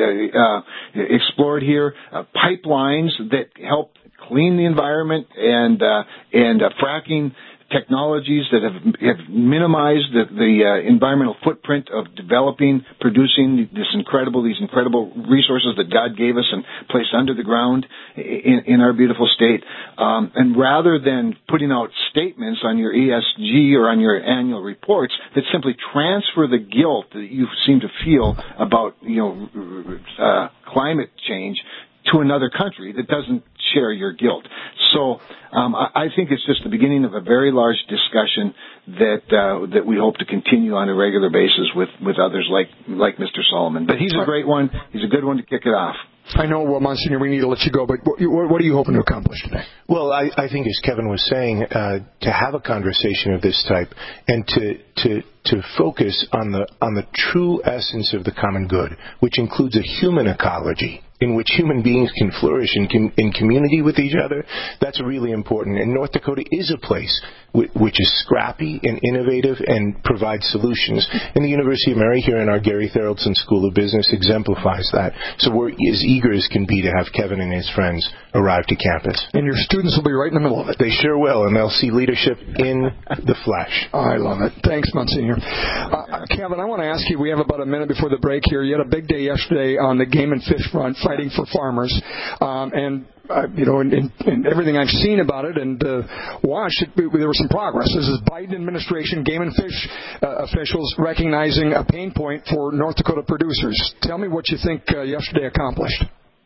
uh, explored here, uh, pipelines that help clean the environment, and uh, and uh, fracking technologies that have, have minimized the, the uh, environmental footprint of developing, producing this incredible, these incredible resources that God gave us and placed under the ground in, in our beautiful state. Um, and rather than putting out statements on your E S G or on your annual reports that simply transfer the guilt that you seem to feel about, you know, uh, climate change to another country that doesn't share your guilt. So um, I, I think it's just the beginning of a very large discussion that uh, that we hope to continue on a regular basis with, with others like like Mister Solomon. But he's a great one. He's a good one to kick it off. I know, well, Monsignor, we need to let you go, but what, what are you hoping to accomplish today? Well, I, I think, as Kevin was saying, uh, to have a conversation of this type and to to to focus on the on the true essence of the common good, which includes a human ecology in which human beings can flourish in, com- in community with each other, that's really important. And North Dakota is a place w- which is scrappy and innovative and provides solutions. And the University of Mary here in our Gary Tharaldson School of Business exemplifies that. So we're as eager as can be to have Kevin and his friends arrive to campus. And your students will be right in the middle of it. They sure will, and they'll see leadership in the flesh. I love it. Thanks, Monsignor. Uh, Kevin, I want to ask you, we have about a minute before the break here. You had a big day yesterday on the game and fish front, fighting for farmers, um, and uh, you know, and, and, and everything I've seen about it and uh, watched, it, there was some progress. This is Biden administration game and fish uh, officials recognizing a pain point for North Dakota producers. Tell me what you think uh, yesterday accomplished.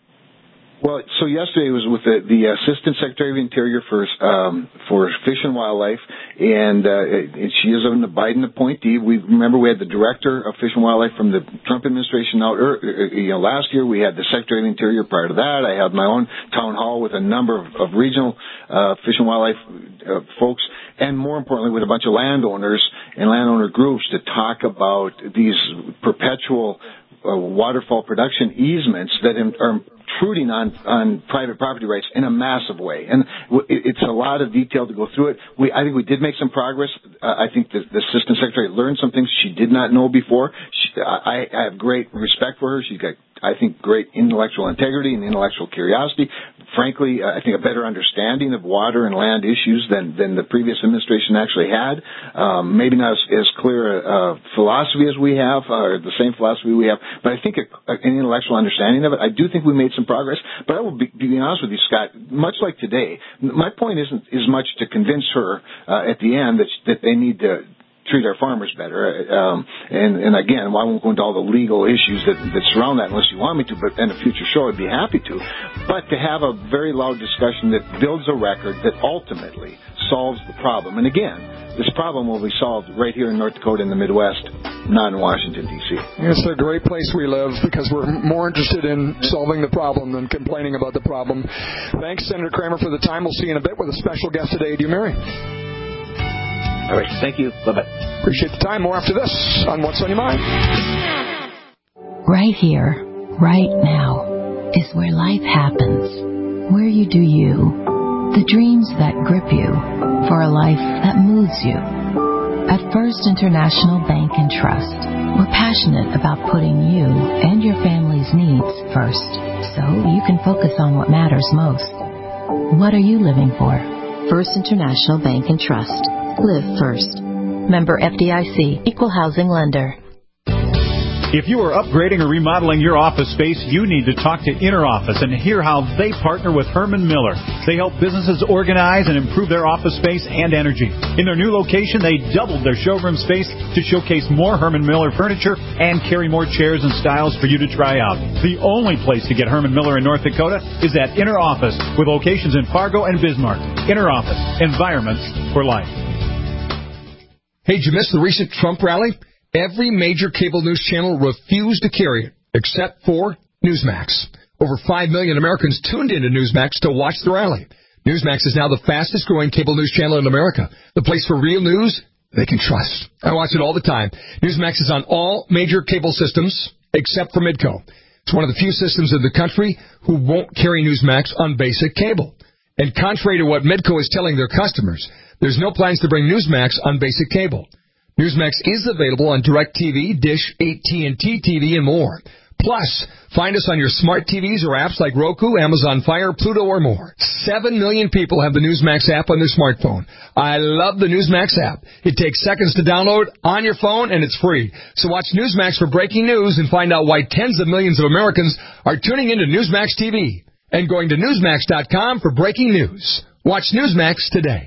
Well, so yesterday was with the, the Assistant Secretary of Interior for um, for Fish and Wildlife, and, uh, and she is a Biden appointee. We remember we had the Director of Fish and Wildlife from the Trump administration out, er, you know, last year. We had the Secretary of Interior prior to that. I had my own town hall with a number of, of regional uh, fish and wildlife uh, folks, and more importantly, with a bunch of landowners and landowner groups to talk about these perpetual uh, waterfall production easements that are intruding on, on private property rights in a massive way. And it's a lot of detail to go through it. We, I think we did make some progress. Uh, I think the, the Assistant Secretary learned some things she did not know before. She, I, I have great respect for her. She's got, I think, great intellectual integrity and intellectual curiosity. Frankly, I think a better understanding of water and land issues than, than the previous administration actually had. Um, maybe not as, as clear a uh, philosophy as we have, or the same philosophy we have, but I think a, an intellectual understanding of it. I do think we made some progress, but I will be, be honest with you, Scott, much like today, my point isn't as much to convince her uh, at the end that, that they need to treat our farmers better. Um, and, and again, I won't go into all the legal issues that, that surround that unless you want me to, but in a future show I'd be happy to. But to have a very loud discussion that builds a record that ultimately solves the problem. And again, this problem will be solved right here in North Dakota in the Midwest, not in Washington, D C It's a great place we live because we're more interested in solving the problem than complaining about the problem. Thanks, Senator Kramer, for the time. We'll see you in a bit with a special guest today. Do you marry? All right. Thank you. Bye-bye. Appreciate the time. More after this on What's on Your Mind. Right here, right now. is where life happens, where you do you, the dreams that grip you for a life that moves you. At First International Bank and Trust, we're passionate about putting you and your family's needs first, so you can focus on what matters most. What are you living for? First International Bank and Trust. Live first. Member F D I C, Equal Housing Lender. If you are upgrading or remodeling your office space, you need to talk to InterOffice and hear how they partner with Herman Miller. They help businesses organize and improve their office space and energy. In their new location, they doubled their showroom space to showcase more Herman Miller furniture and carry more chairs and styles for you to try out. The only place to get Herman Miller in North Dakota is at InterOffice, with locations in Fargo and Bismarck. InterOffice, environments for life. Hey, did you miss the recent Trump rally? Every major cable news channel refused to carry it, except for Newsmax. Over five million Americans tuned into Newsmax to watch the rally. Newsmax is now the fastest-growing cable news channel in America, the place for real news they can trust. I watch it all the time. Newsmax is on all major cable systems, except for Midco. It's one of the few systems in the country who won't carry Newsmax on basic cable. And contrary to what Midco is telling their customers, there's no plans to bring Newsmax on basic cable. Newsmax is available on DirecTV, Dish, A T and T T V, and more. Plus, find us on your smart T Vs or apps like Roku, Amazon Fire, Pluto, or more. Seven million people have the Newsmax app on their smartphone. I love the Newsmax app. It takes seconds to download on your phone, and it's free. So watch Newsmax for breaking news and find out why tens of millions of Americans are tuning into Newsmax T V and going to Newsmax dot com for breaking news. Watch Newsmax today.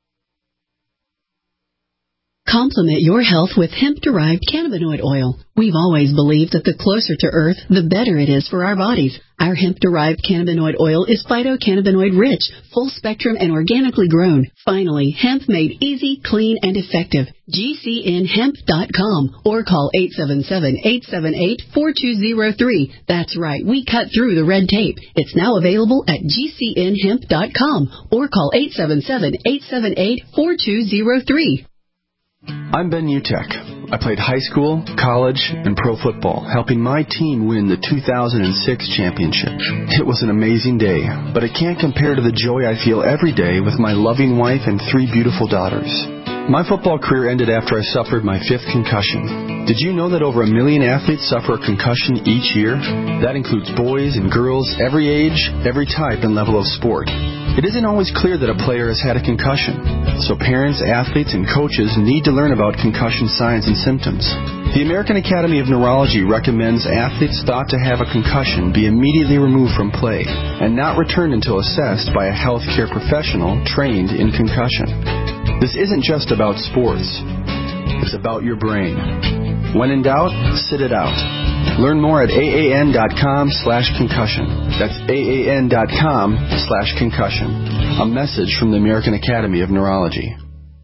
Complement your health with hemp-derived cannabinoid oil. We've always believed that the closer to Earth, the better it is for our bodies. Our hemp-derived cannabinoid oil is phytocannabinoid-rich, full-spectrum, and organically grown. Finally, hemp made easy, clean, and effective. G C N hemp dot com or call eight seven seven, eight seven eight, four two zero three. That's right, we cut through the red tape. It's now available at G C N hemp dot com or call eight seven seven, eight seven eight, four two zero three. I'm Ben Utek. I played high school, college, and pro football, helping my team win the two thousand six championship. It was an amazing day, but it can't compare to the joy I feel every day with my loving wife and three beautiful daughters. My football career ended after I suffered my fifth concussion. Did you know that over a million athletes suffer a concussion each year? That includes boys and girls, every age, every type and level of sport. It isn't always clear that a player has had a concussion, so parents, athletes, and coaches need to learn about concussion signs and symptoms. The American Academy of Neurology recommends athletes thought to have a concussion be immediately removed from play and not returned until assessed by a healthcare professional trained in concussion. This isn't just about sports. It's about your brain. When in doubt, sit it out. Learn more at A A N dot com slash concussion. That's A A N dot com slash concussion. A message from the American Academy of Neurology.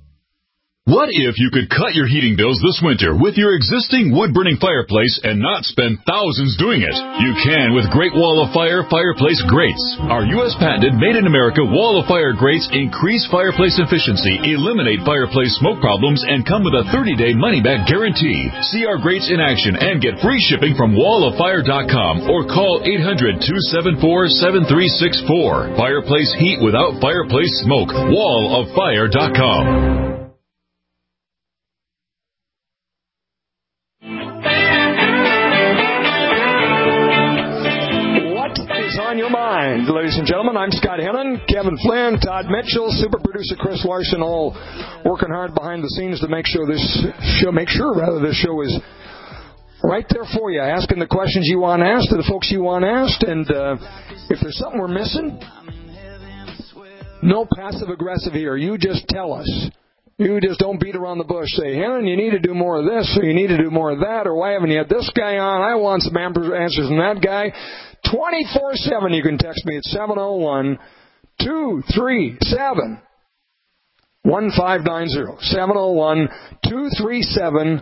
What if you could cut your heating bills this winter with your existing wood-burning fireplace and not spend thousands doing it? You can with Great Wall of Fire Fireplace Grates. Our U S patented made-in-America Wall of Fire grates increase fireplace efficiency, eliminate fireplace smoke problems, and come with a thirty-day money-back guarantee. See our grates in action and get free shipping from wall of fire dot com or call eight hundred, two seven four, seven three six four. Fireplace heat without fireplace smoke. wall of fire dot com. On your mind, ladies and gentlemen. I'm Scott Hennon, Kevin Flynn, Todd Mitchell, super producer Chris Larson, all working hard behind the scenes to make sure this show, make sure rather this show is right there for you, asking the questions you want asked to the folks you want asked, and uh, if there's something we're missing, no passive aggressive here. You just tell us. You just don't beat around the bush. Say, Hennon, you need to do more of this, or you need to do more of that, or why haven't you had this guy on? I want some answers from that guy. twenty-four seven, you can text me at seven oh one, two three seven, one five nine zero. seven oh one, two three seven,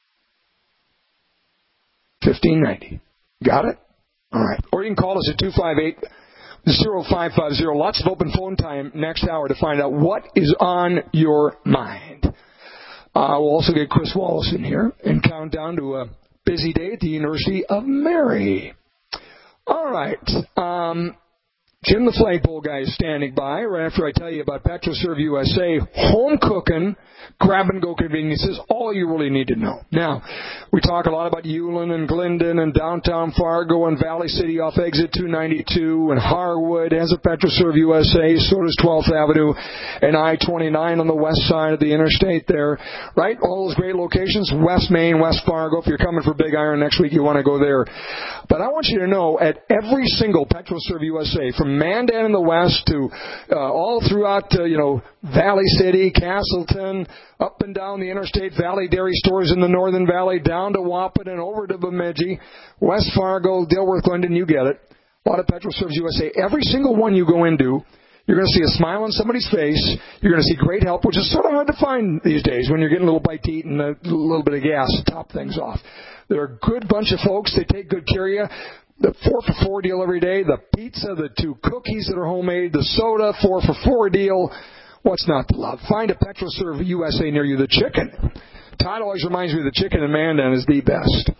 one five nine zero. Got it? All right. Or you can call us at two five eight, zero five five zero. Lots of open phone time next hour to find out what is on your mind. Uh, we'll also get Chris Wallace in here and count down to a busy day at the University of Mary. All right. Um, Jim the Flagpole guy is standing by right after I tell you about PetroServe U S A, home cooking, grab-and-go conveniences, all you really need to know. Now, we talk a lot about Ulen and Glendon and downtown Fargo and Valley City off exit two ninety-two, and Harwood has a PetroServe U S A, so does twelfth Avenue and I twenty-nine on the west side of the interstate there, right? All those great locations, West Main, West Fargo. If you're coming for Big Iron next week, you want to go there. But I want you to know, at every single PetroServe U S A, from Mandan in the west to uh, all throughout, uh, you know, Valley City, Castleton, up and down the interstate, Valley Dairy Stores in the Northern Valley, down to Wahpeton, over to Bemidji, West Fargo, Dilworth, Glendon, you get it. A lot of PetroServe U S A. Every single one you go into, you're going to see a smile on somebody's face. You're going to see great help, which is sort of hard to find these days when you're getting a little bite to eat and a little bit of gas to top things off. They're a good bunch of folks. They take good care of you. The four for four deal every day, the pizza, the two cookies that are homemade, the soda, four for four deal. What's not to love? Find a PetroServe U S A near you. The chicken. Todd always reminds me the chicken in Mandan is the best.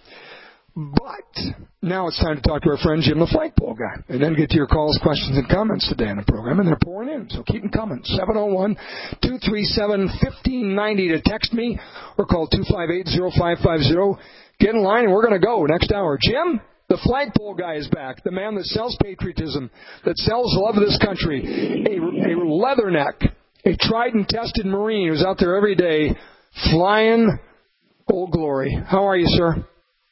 But now it's time to talk to our friend Jim the Flagpole guy, and then get to your calls, questions, and comments today in the program, and they're pouring in, so keep them coming. seven oh one, two three seven, one five nine oh to text me, or call two five eight, oh five five oh. Get in line, and we're going to go next hour. Jim, the Flagpole guy is back, the man that sells patriotism, that sells love of this country, a, a leatherneck, a tried and tested Marine who's out there every day flying Old Glory. How are you, sir?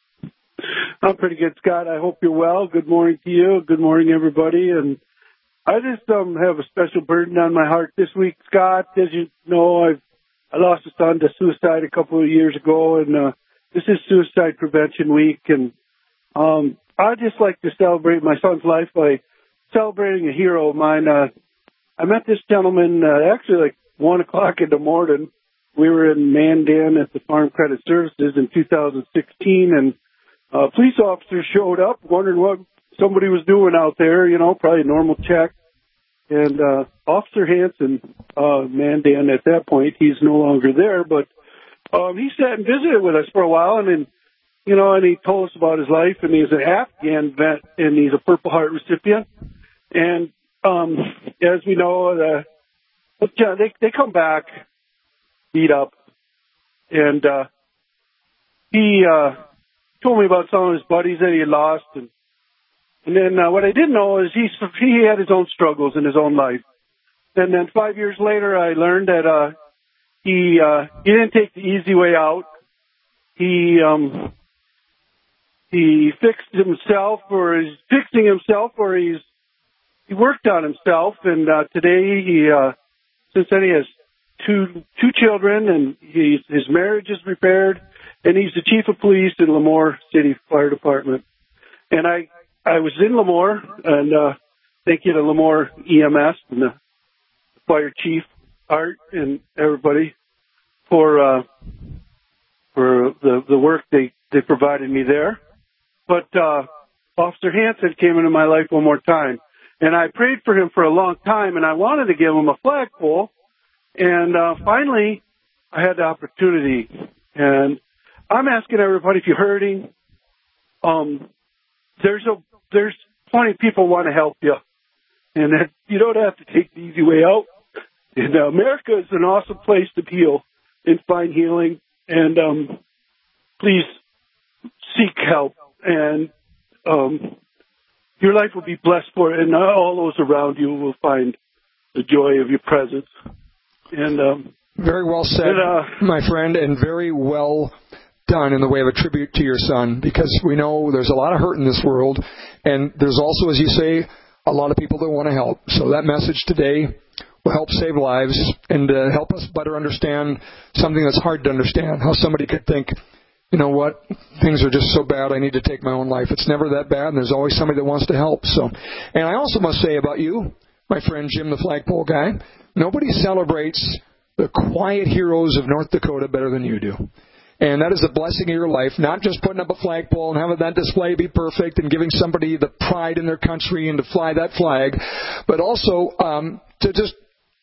I'm pretty good, Scott. I hope you're well. Good morning to you. Good morning, everybody. And I just um, have a special burden on my heart this week, Scott. As you know, I've I lost a son to suicide a couple of years ago, and uh, this is Suicide Prevention Week. And um, I'd just like to celebrate my son's life by celebrating a hero of mine. Uh, I met this gentleman uh, actually like one o'clock in the morning. We were in Mandan at the Farm Credit Services in two thousand sixteen, and a police officer showed up wondering what somebody was doing out there, you know, probably a normal check. And uh, Officer Hansen, uh, Mandan at that point, he's no longer there, but um, he sat and visited with us for a while, and then, you know, and he told us about his life, and he's an Afghan vet, and he's a Purple Heart recipient. And um, as we know, uh, they, they come back beat up, and uh, he... Uh, told me about some of his buddies that he had lost, and and then uh, what I didn't know is he he had his own struggles in his own life. And then five years later, I learned that uh, he uh, he didn't take the easy way out. He um he fixed himself, or he's fixing himself, or he's he worked on himself. And uh, today, he uh, since then he has two two children, and he's, his marriage is repaired. And he's the chief of police in Lemoore City Fire Department. And I I was in Lemoore, and uh, thank you to Lemoore E M S and the fire chief, Art, and everybody for uh, for the, the work they, they provided me there. But uh, Officer Hansen came into my life one more time. And I prayed for him for a long time, and I wanted to give him a flagpole. And uh, finally, I had the opportunity. And I'm asking everybody, if you're hurting, um, there's a there's plenty of people who want to help you, and that you don't have to take the easy way out. And uh, America is an awesome place to heal and find healing. And um, please seek help, and um, your life will be blessed for it, and all those around you will find the joy of your presence. And um, very well said, and, uh, my friend, and very well done in the way of a tribute to your son, because we know there's a lot of hurt in this world, and there's also, as you say, a lot of people that want to help. So that message today will help save lives and uh, help us better understand something that's hard to understand, how somebody could think, you know what, things are just so bad, I need to take my own life. It's never that bad, and there's always somebody that wants to help. So, and I also must say about you, my friend Jim the Flagpole guy, nobody celebrates the quiet heroes of North Dakota better than you do. And that is the blessing of your life, not just putting up a flagpole and having that display be perfect and giving somebody the pride in their country and to fly that flag, but also um, to just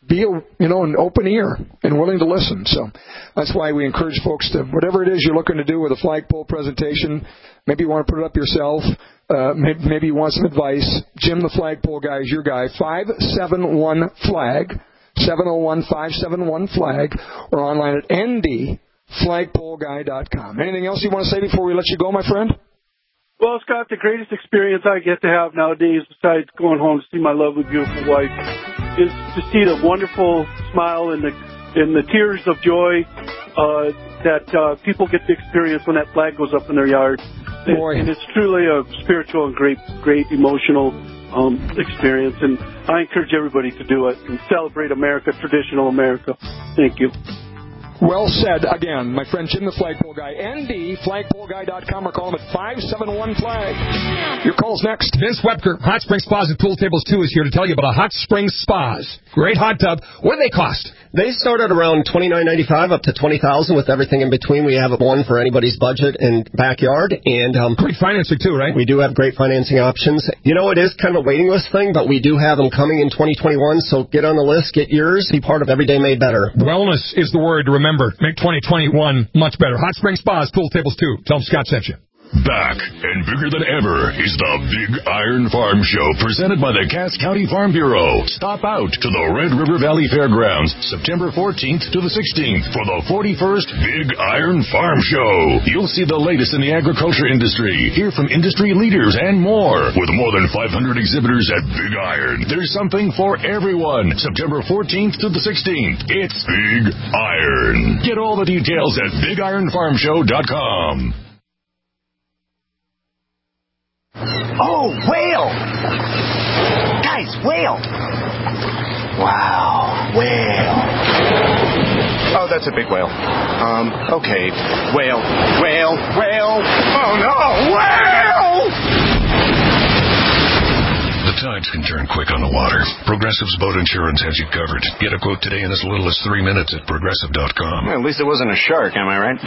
be a, you know, an open ear and willing to listen. So that's why we encourage folks to, whatever it is you're looking to do with a flagpole presentation, maybe you want to put it up yourself, uh, maybe, maybe you want some advice. Jim the Flagpole Guy is your guy. five seven one flag, seven oh one, five seven one flag, or online at n d flagpole guy dot com. Anything else you want to say before we let you go, my friend? Well, Scott, the greatest experience I get to have nowadays, besides going home to see my lovely, beautiful wife, is to see the wonderful smile and the and the tears of joy uh, that uh, people get to experience when that flag goes up in their yard. Boy. And it's truly a spiritual and great, great emotional um, experience. And I encourage everybody to do it and celebrate America, traditional America. Thank you. Well said. Again, my friend Jim the Flagpole Guy, N D flagpole guy dot com, or call him at five seven one flag. Your call's next. Vince Webker, Hot Springs Spas and Pool Tables two is here to tell you about a Hot Springs Spas. Great hot tub. What do they cost? They start at around twenty-nine ninety-five up to twenty thousand with everything in between. We have one for anybody's budget and backyard. And um, great financing, too, right? We do have great financing options. You know, it is kind of a waiting list thing, but we do have them coming in twenty twenty-one. So get on the list, get yours, be part of Everyday Made Better. Wellness is the word to remember. Make twenty twenty-one much better. Hot Springs Spas, Pool Tables two. Tell them Scott sent you. Back and bigger than ever is the Big Iron Farm Show, presented by the Cass County Farm Bureau. Stop out to the Red River Valley Fairgrounds September fourteenth to the sixteenth for the forty-first Big Iron Farm Show. You'll see the latest in the agriculture industry, hear from industry leaders, and more. With more than five hundred exhibitors at Big Iron, there's something for everyone. September fourteenth to the sixteenth. It's Big Iron. Get all the details at big iron farm show dot com. Oh, whale! Guys, whale! Wow, whale. Oh, that's a big whale. Um, okay. Whale, whale, whale. Oh, no, whale! The tides can turn quick on the water. Progressive's boat insurance has you covered. Get a quote today in as little as three minutes at progressive dot com. Well, at least it wasn't a shark, am I right?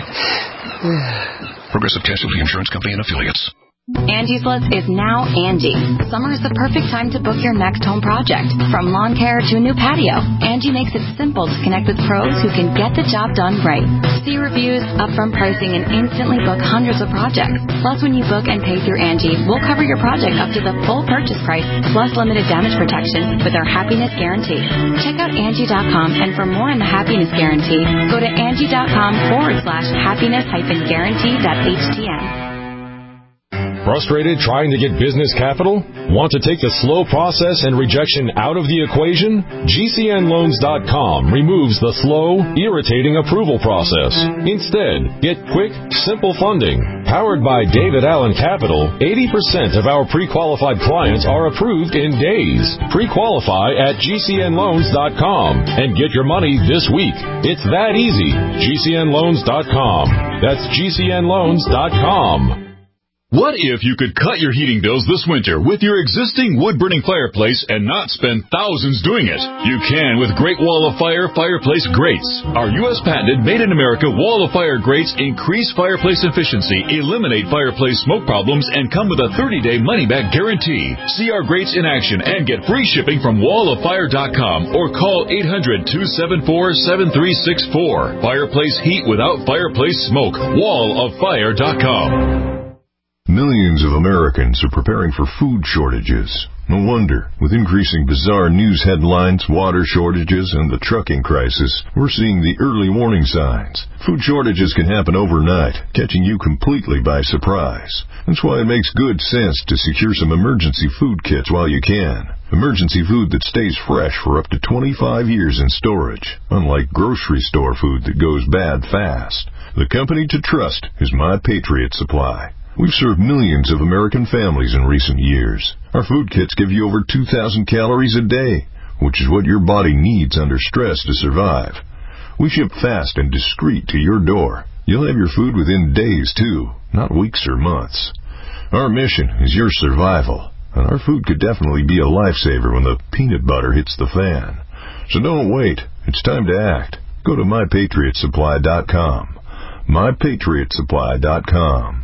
Progressive Casualty Insurance Company and Affiliates. Angie's List is now Angie. Summer is the perfect time to book your next home project. From lawn care to a new patio, Angie makes it simple to connect with pros who can get the job done right. See reviews, upfront pricing, and instantly book hundreds of projects. Plus, when you book and pay through Angie, we'll cover your project up to the full purchase price, plus limited damage protection with our Happiness Guarantee. Check out Angie dot com, and for more on the Happiness Guarantee, go to Angie dot com forward slash happiness hyphen guarantee dot H T M. Frustrated trying to get business capital? Want to take the slow process and rejection out of the equation? G C N loans dot com removes the slow, irritating approval process. Instead, get quick, simple funding. Powered by David Allen Capital, eighty percent of our pre-qualified clients are approved in days. Pre-qualify at G C N loans dot com and get your money this week. It's that easy. G C N loans dot com. That's G C N loans dot com. What if you could cut your heating bills this winter with your existing wood-burning fireplace and not spend thousands doing it? You can with Great Wall of Fire Fireplace Grates. Our U S patented made-in-America Wall of Fire grates increase fireplace efficiency, eliminate fireplace smoke problems, and come with a thirty-day money-back guarantee. See our grates in action and get free shipping from wall of fire dot com or call eight hundred, two seven four, seven three six four. Fireplace heat without fireplace smoke. wall of fire dot com. Millions of Americans are preparing for food shortages. No wonder. With increasing bizarre news headlines, water shortages, and the trucking crisis, we're seeing the early warning signs. Food shortages can happen overnight, catching you completely by surprise. That's why it makes good sense to secure some emergency food kits while you can. Emergency food that stays fresh for up to twenty-five years in storage, unlike grocery store food that goes bad fast. The company to trust is My Patriot Supply. We've served millions of American families in recent years. Our food kits give you over two thousand calories a day, which is what your body needs under stress to survive. We ship fast and discreet to your door. You'll have your food within days, too, not weeks or months. Our mission is your survival, and our food could definitely be a lifesaver when the peanut butter hits the fan. So don't wait. It's time to act. Go to my patriot supply dot com. my patriot supply dot com.